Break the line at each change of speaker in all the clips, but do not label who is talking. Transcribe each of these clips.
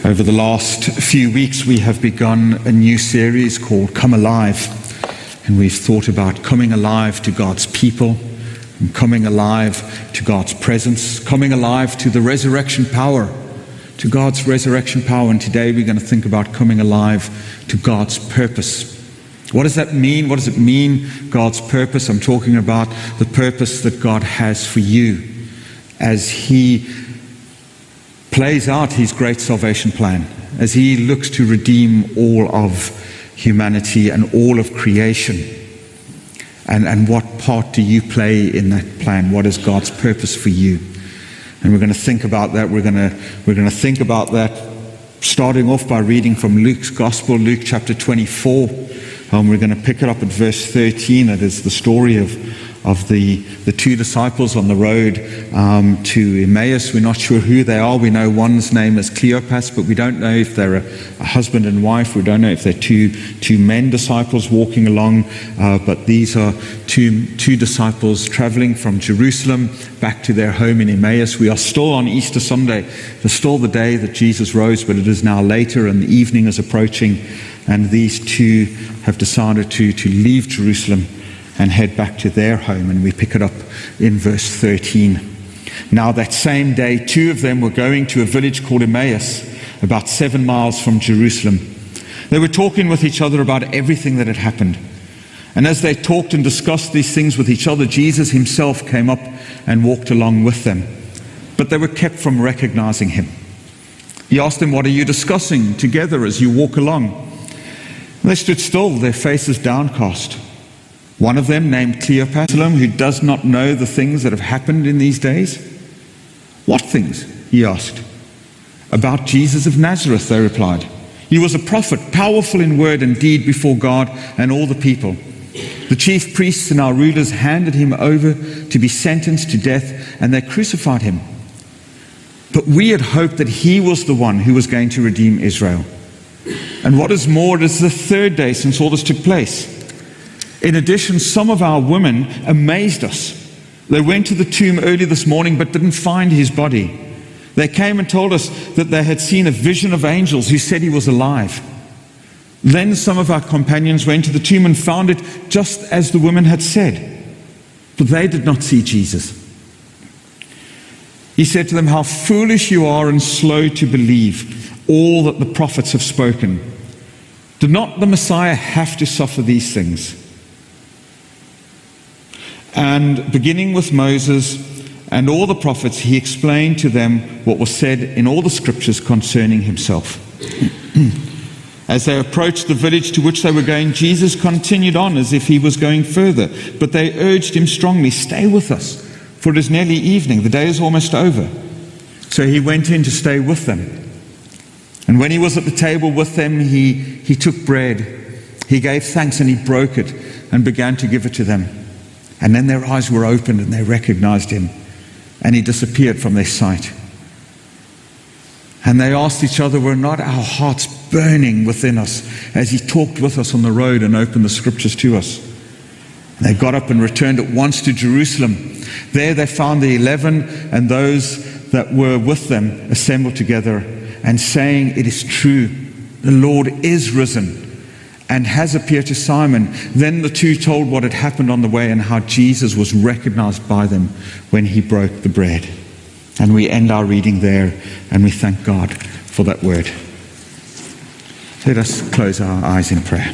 Over the last few weeks, we have begun a new series called Come Alive. And we've thought about coming alive to God's people, and coming alive to God's presence, coming alive to the resurrection power, to God's resurrection power. And today we're going to think about coming alive to God's purpose. What does that mean? What does it mean, God's purpose? I'm talking about the purpose that God has for you as He plays out His great salvation plan, as He looks to redeem all of humanity and all of creation. And what part do you play in that plan? What is God's purpose for you? And we're going to think about that. We're going to think about that starting off by reading from Luke's Gospel, Luke chapter 24. We're going to pick it up at verse 13. It is the story of the two disciples on the road to Emmaus. We're not sure who they are. We know one's name is Cleopas, but we don't know if they're a husband and wife. We don't know if they're two men disciples walking along. But these are two disciples traveling from Jerusalem back to their home in Emmaus. We are still on Easter Sunday. It's still the day that Jesus rose, but it is now later and the evening is approaching. And these two have decided to leave Jerusalem and head back to their home. And we pick it up in verse 13. Now that same day, two of them were going to a village called Emmaus, about 7 miles from Jerusalem. They were talking with each other about everything that had happened. And as they talked and discussed these things with each other, Jesus Himself came up and walked along with them. But they were kept from recognizing Him. He asked them, "What are you discussing together as you walk along?" And they stood still, their faces downcast. One of them, named Cleopas, who does not know the things that have happened in these days. "What things?" he asked. "About Jesus of Nazareth," they replied. "He was a prophet, powerful in word and deed before God and all the people. The chief priests and our rulers handed Him over to be sentenced to death, and they crucified Him. But we had hoped that He was the one who was going to redeem Israel. And what is more, it is the third day since all this took place. In addition, some of our women amazed us. They went to the tomb early this morning but didn't find His body. They came and told us that they had seen a vision of angels who said He was alive. Then some of our companions went to the tomb and found it just as the women had said, but they did not see Jesus." He said to them, "How foolish you are and slow to believe all that the prophets have spoken. Did not the Messiah have to suffer these things? And beginning with Moses and all the prophets, He explained to them what was said in all the scriptures concerning Himself." As they approached the village to which they were going, Jesus continued on as if He was going further. But they urged Him strongly, "Stay with us, for it is nearly evening. The day is almost over." So He went in to stay with them. And when He was at the table with them, he took bread. He gave thanks and He broke it and began to give it to them. And then their eyes were opened and they recognized Him. And He disappeared from their sight. And they asked each other, "Were not our hearts burning within us as He talked with us on the road and opened the scriptures to us?" And they got up and returned at once to Jerusalem. There they found the 11 and those that were with them assembled together and saying, "It is true, the Lord is risen and has appeared to Simon." Then the two told what had happened on the way and how Jesus was recognized by them when He broke the bread. And we end our reading there, and we thank God for that word. Let us close our eyes in prayer.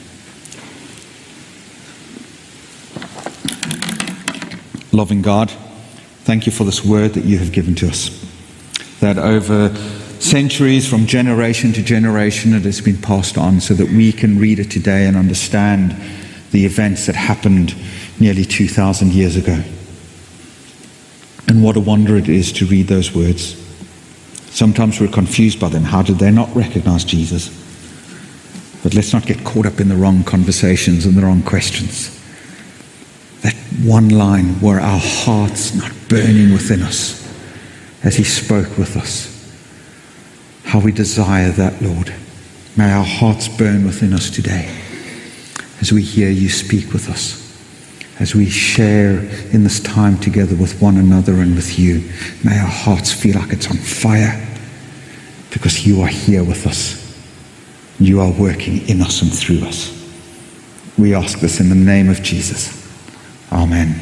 Loving God, thank You for this word that You have given to us, that over centuries, from generation to generation, it has been passed on so that we can read it today and understand the events that happened nearly 2,000 years ago. And what a wonder it is to read those words. Sometimes we're confused by them. How did they not recognize Jesus? But let's not get caught up in the wrong conversations and the wrong questions. That one line, were our hearts not burning within us as He spoke with us? How we desire that, Lord. May our hearts burn within us today as we hear You speak with us, as we share in this time together with one another and with You. May our hearts feel like it's on fire because you are here with us. You are working in us and through us. We ask this in the name of Jesus. Amen.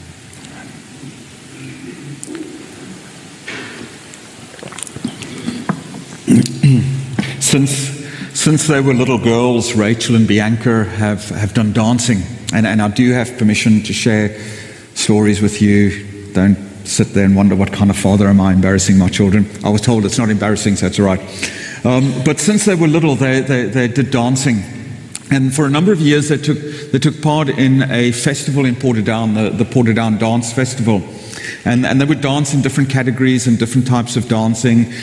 Since they were little girls, Rachel and Bianca have done dancing. And I do have permission to share stories with you. Don't sit there and wonder what kind of father am I embarrassing my children. I was told it's not embarrassing, so it's all right. But since they were little, they did dancing. And for a number of years, they took part in a festival in Portadown, the Portadown Dance Festival. And they would dance in different categories and different types of dancing,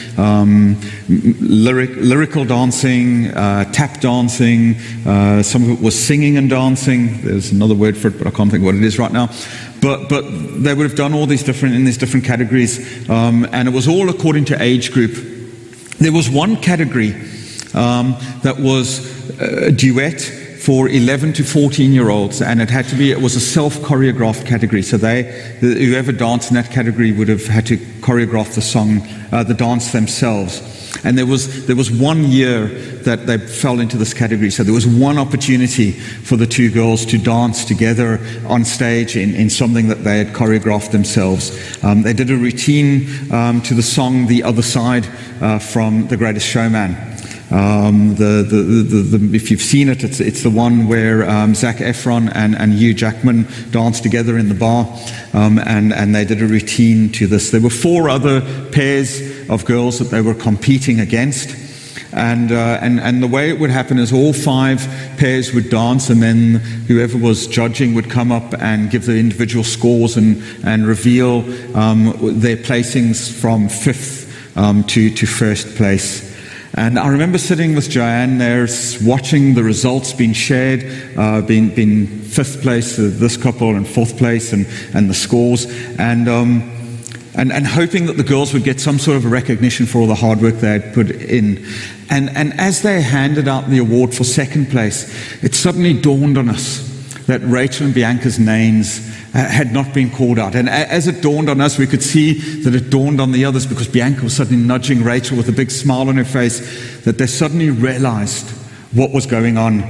lyrical dancing, tap dancing, some of it was singing and dancing. There's another word for it, but I can't think what it is right now. But they would have done all these different categories, and it was all according to age group. There was one category that was a duet for 11 to 14-year-olds, and it was a self-choreographed category. So whoever danced in that category would have had to choreograph the song, the dance themselves. And there was 1 year that they fell into this category. So there was one opportunity for the two girls to dance together on stage in something that they had choreographed themselves. They did a routine to the song "The Other Side" from The Greatest Showman. If you've seen it, it's the one where Zac Efron and Hugh Jackman danced together in the bar, and they did a routine to this. There were 4 other pairs of girls that they were competing against, and the way it would happen is all 5 pairs would dance, and then whoever was judging would come up and give the individual scores and reveal their placings from 5th to first place. And I remember sitting with Joanne there, watching the results being shared, being 5th place, this couple, and 4th place, and the scores, and hoping that the girls would get some sort of a recognition for all the hard work they had put in. And as they handed out the award for 2nd place, it suddenly dawned on us that Rachel and Bianca's names had not been called out. And as it dawned on us, we could see that it dawned on the others, because Bianca was suddenly nudging Rachel with a big smile on her face, that they suddenly realized what was going on,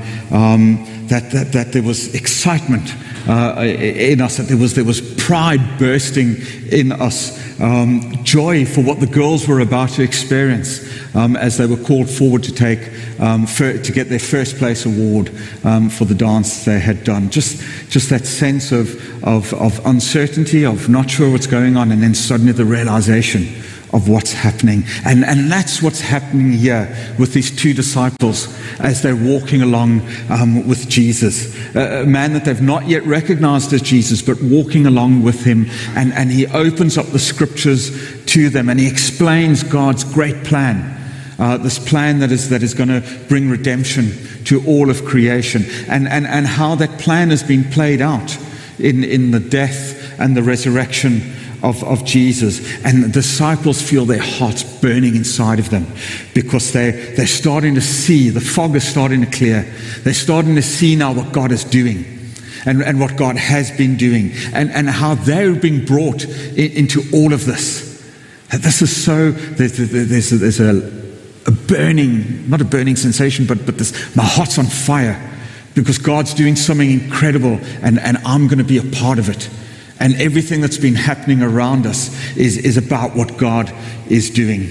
that there was excitement in us, that there was pride bursting in us, joy for what the girls were about to experience as they were called forward to get their 1st place award for the dance they had done. Just that sense of uncertainty, of not sure what's going on, and then suddenly the realization of what's happening. And that's what's happening here with these 2 disciples as they're walking along with Jesus. A man that they've not yet recognized as Jesus, but walking along with him. And he opens up the scriptures to them, and he explains God's great plan. This plan that is going to bring redemption to all of creation. And how that plan has been played out in the death and the resurrection of Jesus. And the disciples feel their hearts burning inside of them, because they're starting to see, the fog is starting to clear. They're starting to see now what God is doing and what God has been doing, and how they're being brought into all of this. This is so, there's a burning, not a burning sensation, but this, my heart's on fire, because God's doing something incredible, and I'm going to be a part of it. And everything that's been happening around us is about what God is doing.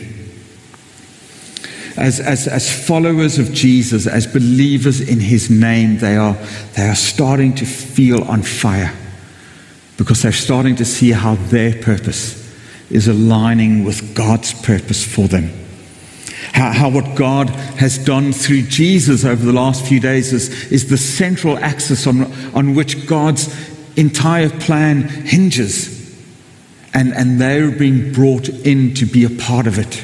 As followers of Jesus, as believers in his name, they are starting to feel on fire, because they're starting to see how their purpose is aligning with God's purpose for them. How what God has done through Jesus over the last few days is the central axis on which God's entire plan hinges, and they're being brought in to be a part of it.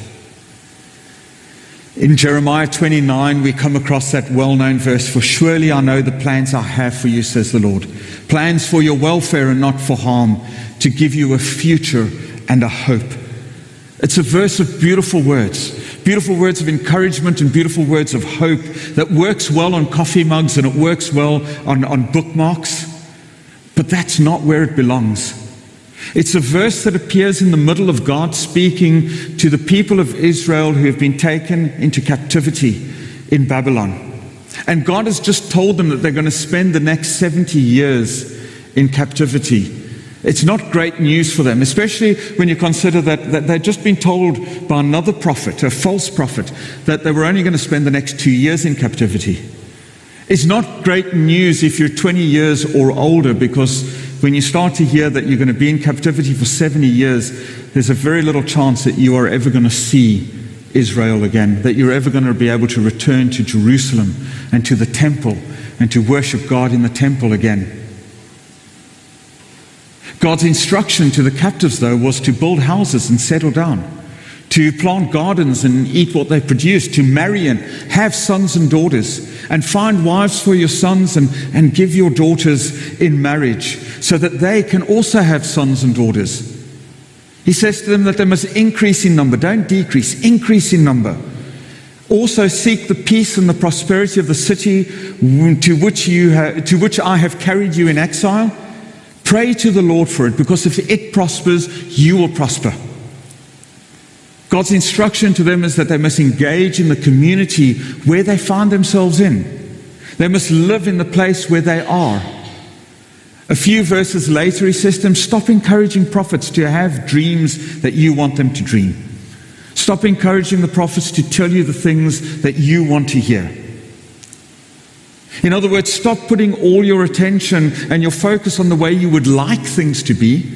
In Jeremiah 29, we come across that well-known verse, "For surely I know the plans I have for you, says the Lord, plans for your welfare and not for harm, to give you a future and a hope." It's a verse of beautiful words of encouragement and beautiful words of hope that works well on coffee mugs, and it works well on bookmarks. But that's not where it belongs. It's a verse that appears in the middle of God speaking to the people of Israel who have been taken into captivity in Babylon. And God has just told them that they're going to spend the next 70 years in captivity. It's not great news for them, especially when you consider that they'd just been told by another prophet, a false prophet, that they were only going to spend the next 2 years in captivity. It's not great news if you're 20 years or older, because when you start to hear that you're going to be in captivity for 70 years, there's a very little chance that you are ever going to see Israel again, that you're ever going to be able to return to Jerusalem and to the temple and to worship God in the temple again. God's instruction to the captives, though, was to build houses and settle down, to plant gardens and eat what they produce, to marry and have sons and daughters, and find wives for your sons and give your daughters in marriage so that they can also have sons and daughters. He says to them that they must increase in number, don't decrease, increase in number. Also seek the peace and the prosperity of the city to which I have carried you in exile. Pray to the Lord for it, because if it prospers, you will prosper. God's instruction to them is that they must engage in the community where they find themselves in. They must live in the place where they are. A few verses later, he says to them, stop encouraging prophets to have dreams that you want them to dream. Stop encouraging the prophets to tell you the things that you want to hear. In other words, stop putting all your attention and your focus on the way you would like things to be,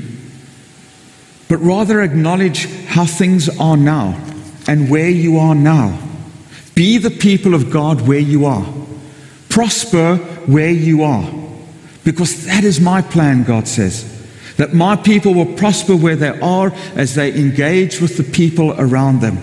but rather acknowledge how things are now and where you are now. Be the people of God where you are. Prosper where you are. Because that is my plan, God says. That my people will prosper where they are as they engage with the people around them.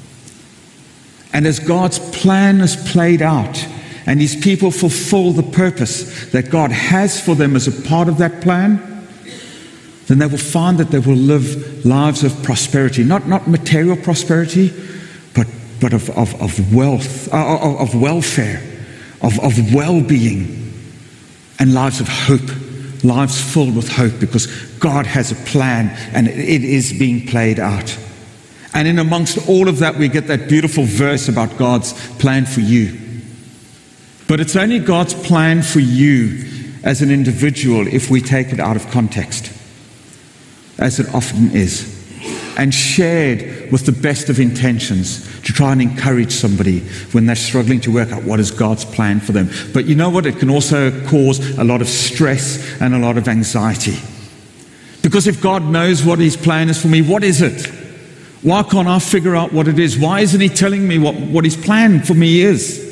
And as God's plan is played out and His people fulfill the purpose that God has for them as a part of that plan, then they will find that they will live lives of prosperity. Not material prosperity, but of wealth, of welfare, of well-being. And lives of hope, lives filled with hope, because God has a plan and it is being played out. And in amongst all of that, we get that beautiful verse about God's plan for you. But it's only God's plan for you as an individual if we take it out of context, as it often is, and shared with the best of intentions to try and encourage somebody when they're struggling to work out what is God's plan for them. But you know what? It can also cause a lot of stress and a lot of anxiety. Because if God knows what His plan is for me, what is it? Why can't I figure out what it is? Why isn't He telling me what His plan for me is?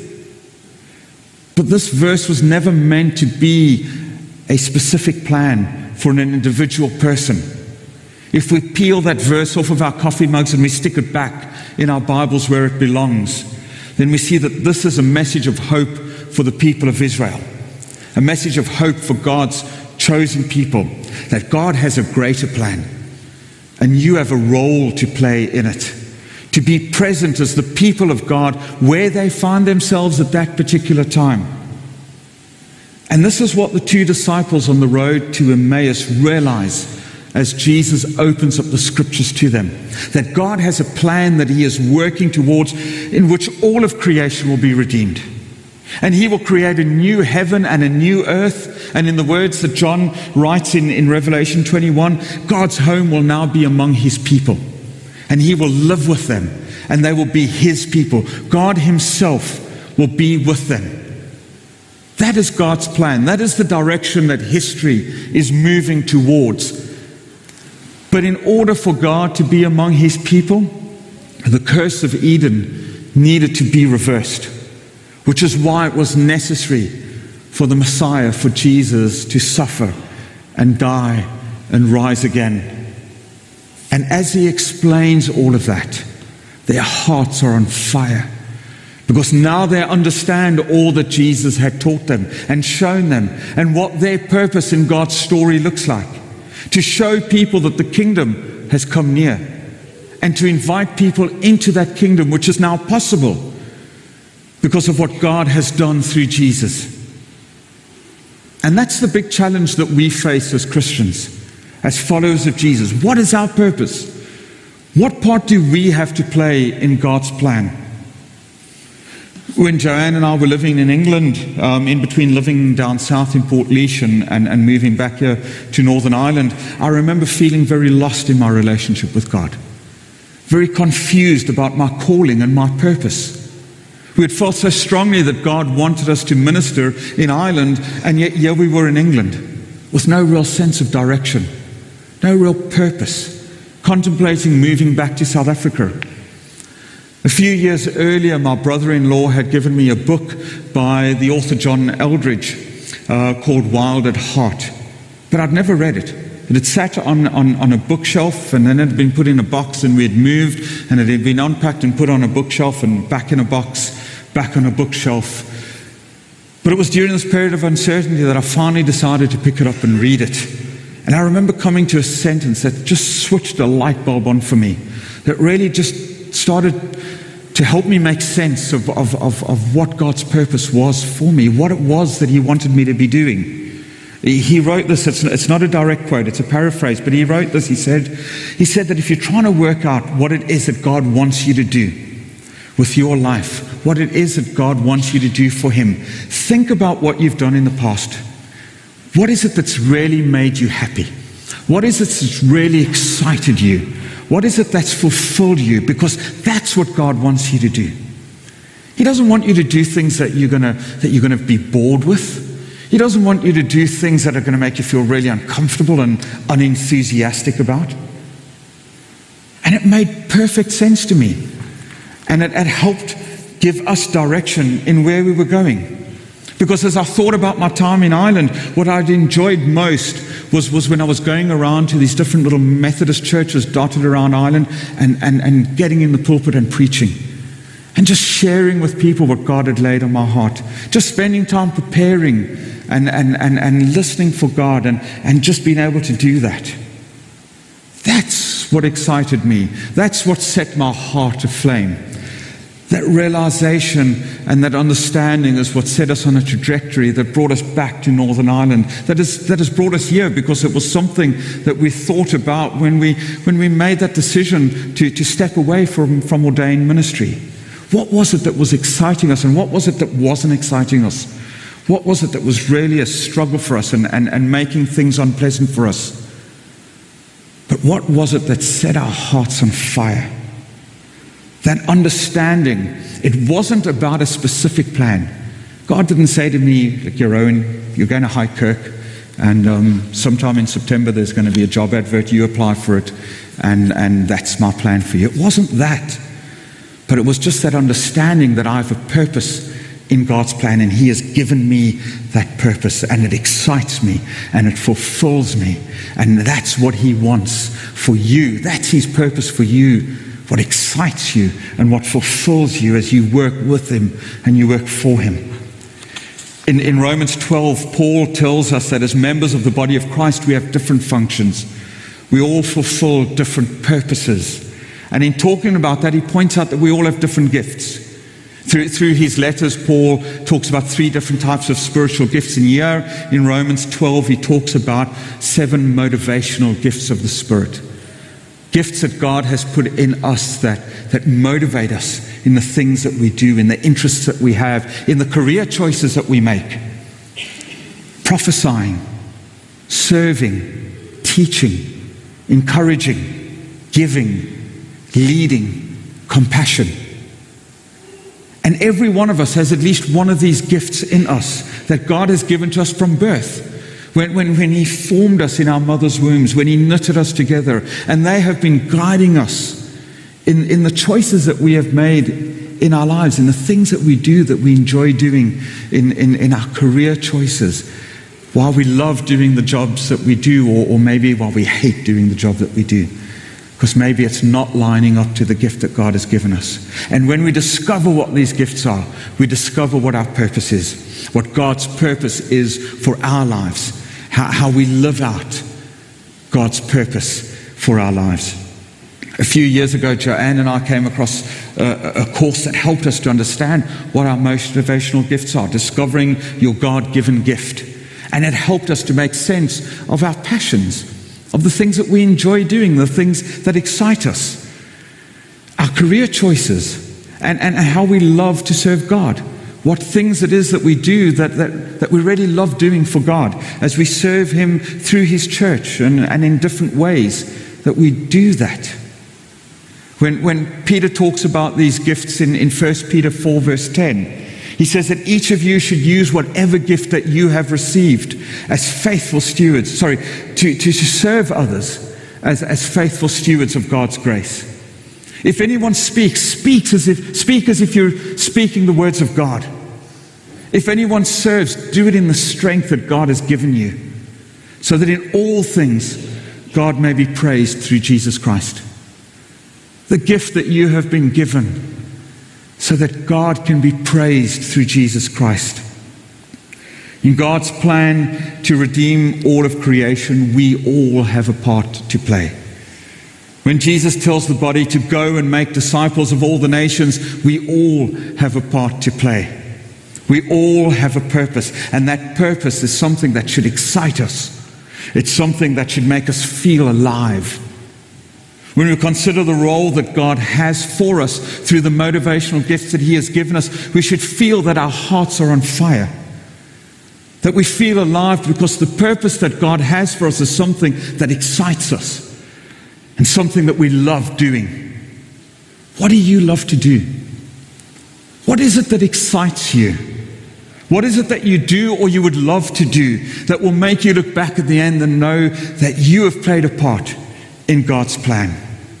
But this verse was never meant to be a specific plan for an individual person. If we peel that verse off of our coffee mugs and we stick it back in our Bibles where it belongs, then we see that this is a message of hope for the people of Israel. A message of hope for God's chosen people. That God has a greater plan. And you have a role to play in it. To be present as the people of God where they find themselves at that particular time. And this is what the two disciples on the road to Emmaus realize as Jesus opens up the scriptures to them, that God has a plan that He is working towards, in which all of creation will be redeemed. And He will create a new heaven and a new earth. And in the words that John writes in Revelation 21, God's home will now be among His people. And He will live with them, and they will be His people. God Himself will be with them. That is God's plan. That is the direction that history is moving towards. But in order for God to be among His people, the curse of Eden needed to be reversed, which is why it was necessary for the Messiah, for Jesus, to suffer and die and rise again. And as He explains all of that, their hearts are on fire, because now they understand all that Jesus had taught them and shown them, and what their purpose in God's story looks like. To show people that the kingdom has come near, and to invite people into that kingdom, which is now possible because of what God has done through Jesus. And that's the big challenge that we face as Christians. as followers of Jesus? What is our purpose? What part do we have to play in God's plan? When Joanne and I were living in England, in between living down south in Portlaoise and moving back here to Northern Ireland, I remember feeling very lost in my relationship with God. Very confused about my calling and my purpose. We had felt so strongly that God wanted us to minister in Ireland, and yet here we were in England with no real sense of direction, no real purpose, contemplating moving back to South Africa. A few years earlier, my brother-in-law had given me a book by the author John Eldridge called Wild at Heart, but I'd never read it. It had sat on a bookshelf, and then it had been put in a box, and we had moved, and it had been unpacked and put on a bookshelf, and back in a box, back on a bookshelf. But it was during this period of uncertainty that I finally decided to pick it up and read it. And I remember coming to a sentence that just switched a light bulb on for me, that really just started to help me make sense of what God's purpose was for me, what it was that He wanted me to be doing. He wrote this, it's not a direct quote, it's a paraphrase, but he wrote this, he said that if you're trying to work out what it is that God wants you to do with your life, what it is that God wants you to do for Him, think about what you've done in the past. What is it that's really made you happy? What is it that's really excited you? What is it that's fulfilled you? Because that's what God wants you to do. He doesn't want you to do things that you're going to be bored with. He doesn't want you to do things that are going to make you feel really uncomfortable and unenthusiastic about. And it made perfect sense to me. And it helped give us direction in where we were going. Because as I thought about my time in Ireland, what I'd enjoyed most was when I was going around to these different little Methodist churches dotted around Ireland and getting in the pulpit and preaching. And just sharing with people what God had laid on my heart. Just spending time preparing and listening for God and just being able to do that. That's what excited me. That's what set my heart aflame. That realization and that understanding is what set us on a trajectory that brought us back to Northern Ireland. That has brought us here because it was something that we thought about when we made that decision to step away from ordained ministry. What was it that was exciting us, and what was it that wasn't exciting us? What was it that was really a struggle for us and making things unpleasant for us? But what was it that set our hearts on fire? That understanding, it wasn't about a specific plan. God didn't say to me, like, you're going to High Kirk, and sometime in September there's going to be a job advert, you apply for it, and that's my plan for you. It wasn't that. But it was just that understanding that I have a purpose in God's plan, and He has given me that purpose, and it excites me, and it fulfills me, and that's what He wants for you. That's His purpose for you. What excites you and what fulfills you as you work with Him and you work for Him. In Romans 12, Paul tells us that as members of the body of Christ, we have different functions. We all fulfill different purposes. And in talking about that, he points out that we all have different gifts. Through his letters, Paul talks about 3 different types of spiritual gifts. In Romans 12, he talks about 7 motivational gifts of the Spirit. Gifts that God has put in us that motivate us in the things that we do, in the interests that we have, in the career choices that we make. Prophesying, serving, teaching, encouraging, giving, leading, compassion. And every one of us has at least one of these gifts in us that God has given to us from birth. When He formed us in our mother's wombs, when He knitted us together, and they have been guiding us in the choices that we have made in our lives, in the things that we do that we enjoy doing in our career choices, while we love doing the jobs that we do, or maybe while we hate doing the job that we do. Because maybe it's not lining up to the gift that God has given us. And when we discover what these gifts are, we discover what our purpose is, what God's purpose is for our lives, how we live out God's purpose for our lives. A few years ago, Joanne and I came across a course that helped us to understand what our motivational gifts are, discovering your God-given gift. And it helped us to make sense of our passions of the things that we enjoy doing, the things that excite us, our career choices, and how we love to serve God. What things it is that we do that we really love doing for God as we serve Him through His church and in different ways that we do that. When Peter talks about these gifts in 1 Peter 4 verse 10, he says that each of you should use whatever gift that you have received as faithful stewards, to serve others as faithful stewards of God's grace. If anyone speaks, speak as if you're speaking the words of God. If anyone serves, do it in the strength that God has given you, so that in all things God may be praised through Jesus Christ. The gift that you have been given, so that God can be praised through Jesus Christ. In God's plan to redeem all of creation, we all have a part to play. When Jesus tells the body to go and make disciples of all the nations, we all have a part to play. We all have a purpose, and that purpose is something that should excite us. It's something that should make us feel alive. When we consider the role that God has for us through the motivational gifts that He has given us, we should feel that our hearts are on fire. That we feel alive because the purpose that God has for us is something that excites us. And something that we love doing. What do you love to do? What is it that excites you? What is it that you do or you would love to do that will make you look back at the end and know that you have played a part in God's plan?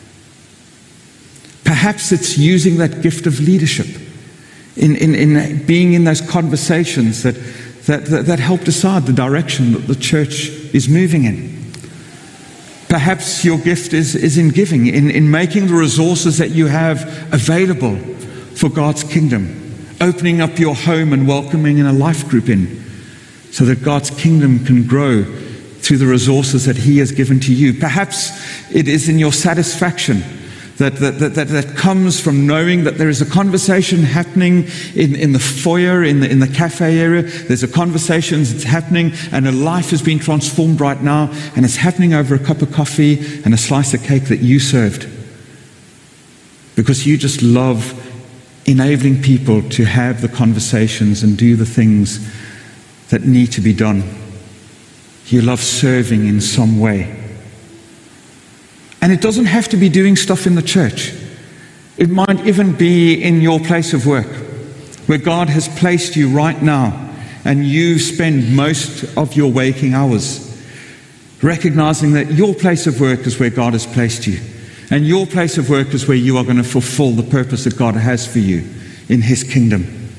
Perhaps it's using that gift of leadership in being in those conversations that help decide the direction that the church is moving in. Perhaps your gift is in giving, in making the resources that you have available for God's kingdom, opening up your home and welcoming in a life group in, so that God's kingdom can grow through the resources that He has given to you. Perhaps it is in your satisfaction that comes from knowing that there is a conversation happening in the foyer, in the cafe area. There's a conversation that's happening, and a life is being transformed right now, and it's happening over a cup of coffee and a slice of cake that you served. Because you just love enabling people to have the conversations and do the things that need to be done. You love serving in some way. And it doesn't have to be doing stuff in the church. It might even be in your place of work, where God has placed you right now, and you spend most of your waking hours recognizing that your place of work is where God has placed you. And your place of work is where you are going to fulfill the purpose that God has for you in His kingdom.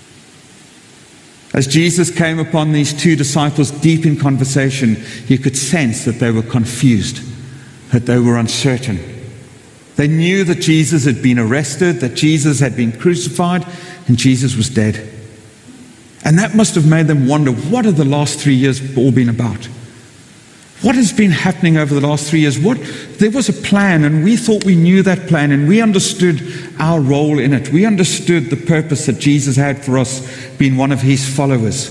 As Jesus came upon these two disciples deep in conversation, you could sense that they were confused, that they were uncertain. They knew that Jesus had been arrested, that Jesus had been crucified, and Jesus was dead. And that must have made them wonder, what have the last 3 years all been about? What has been happening over the last 3 years? There was a plan, and we thought we knew that plan, and we understood our role in it. We understood the purpose that Jesus had for us, being one of His followers.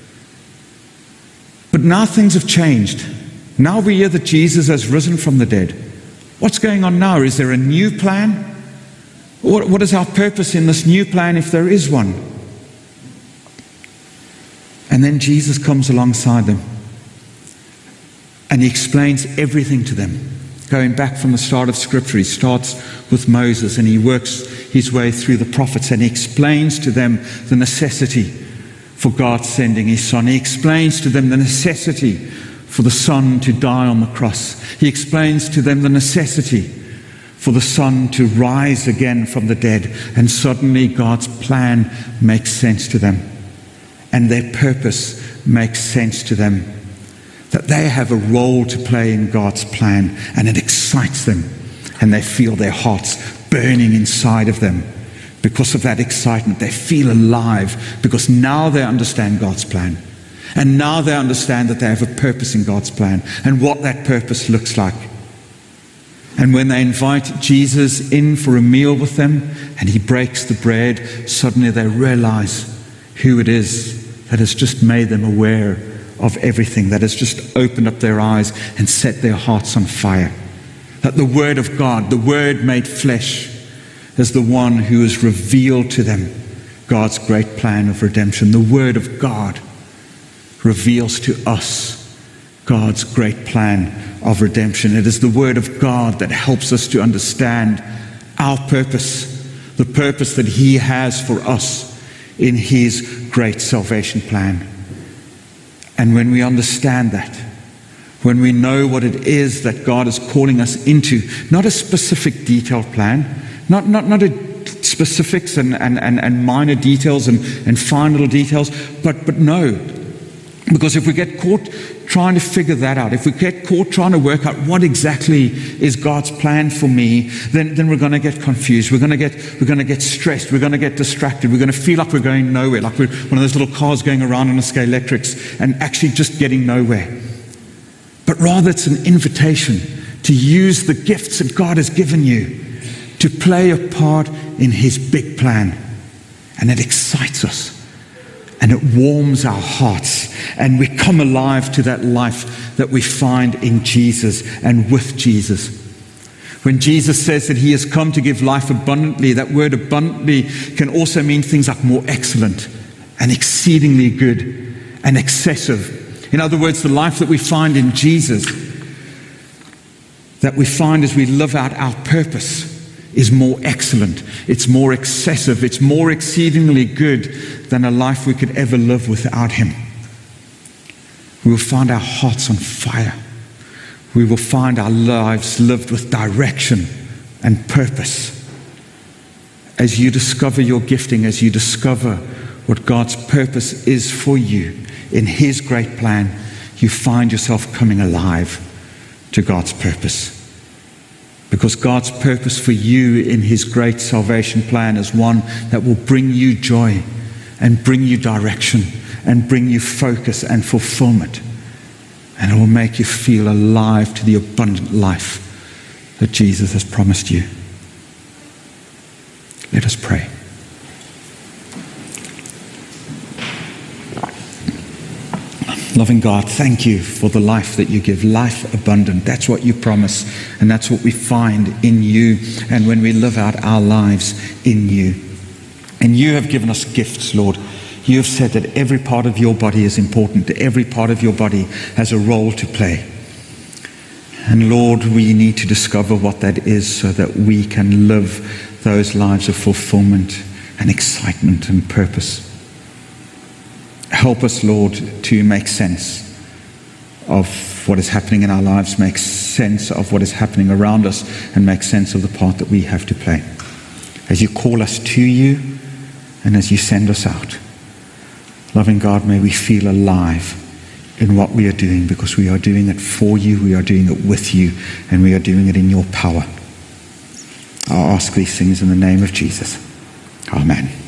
But now things have changed. Now we hear that Jesus has risen from the dead. What's going on now? Is there a new plan? What is our purpose in this new plan, if there is one? And then Jesus comes alongside them, and He explains everything to them. Going back from the start of Scripture, He starts with Moses, and He works His way through the prophets, and He explains to them the necessity for God sending His Son. He explains to them the necessity for the Son to die on the cross. He explains to them the necessity for the Son to rise again from the dead. And suddenly God's plan makes sense to them. And their purpose makes sense to them. That they have a role to play in God's plan, and it excites them. And they feel their hearts burning inside of them. Because of that excitement, they feel alive, because now they understand God's plan. And now they understand that they have a purpose in God's plan and what that purpose looks like. And when they invite Jesus in for a meal with them and He breaks the bread, suddenly they realize who it is that has just made them aware of everything, that has just opened up their eyes and set their hearts on fire. That the Word of God, the Word made flesh, is the one who has revealed to them God's great plan of redemption. The Word of God reveals to us God's great plan of redemption. It is the Word of God that helps us to understand our purpose, the purpose that He has for us in His great salvation plan. And when we understand that, when we know what it is that God is calling us into, not a specific detailed plan, not a specifics and minor details and fine little details, but no. Because if we get caught trying to figure that out, if we get caught trying to work out what exactly is God's plan for me, then we're going to get confused. We're going to get stressed. We're going to get distracted. We're going to feel like we're going nowhere, like we're one of those little cars going around on a Scalextric and actually just getting nowhere. But rather, it's an invitation to use the gifts that God has given you to play a part in His big plan. And it excites us. And it warms our hearts. And we come alive to that life that we find in Jesus and with Jesus. When Jesus says that He has come to give life abundantly, that word abundantly can also mean things like more excellent and exceedingly good and excessive. In other words, the life that we find in Jesus, that we find as we live out our purpose, is more excellent. It's more excessive. It's more exceedingly good than a life we could ever live without Him. We will find our hearts on fire. We will find our lives lived with direction and purpose. As you discover your gifting, as you discover what God's purpose is for you in His great plan, you find yourself coming alive to God's purpose. Because God's purpose for you in His great salvation plan is one that will bring you joy and bring you direction and bring you focus and fulfillment. And it will make you feel alive to the abundant life that Jesus has promised you. Let us pray. Loving God, thank you for the life that you give, life abundant. That's what you promise, and that's what we find in you and when we live out our lives in you. And you have given us gifts, Lord. You have said that every part of your body is important. Every part of your body has a role to play. And Lord, we need to discover what that is so that we can live those lives of fulfillment and excitement and purpose. Help us, Lord, to make sense of what is happening in our lives, make sense of what is happening around us, and make sense of the part that we have to play. As you call us to you and as you send us out, loving God, may we feel alive in what we are doing, because we are doing it for you, we are doing it with you, and we are doing it in your power. I ask these things in the name of Jesus. Amen.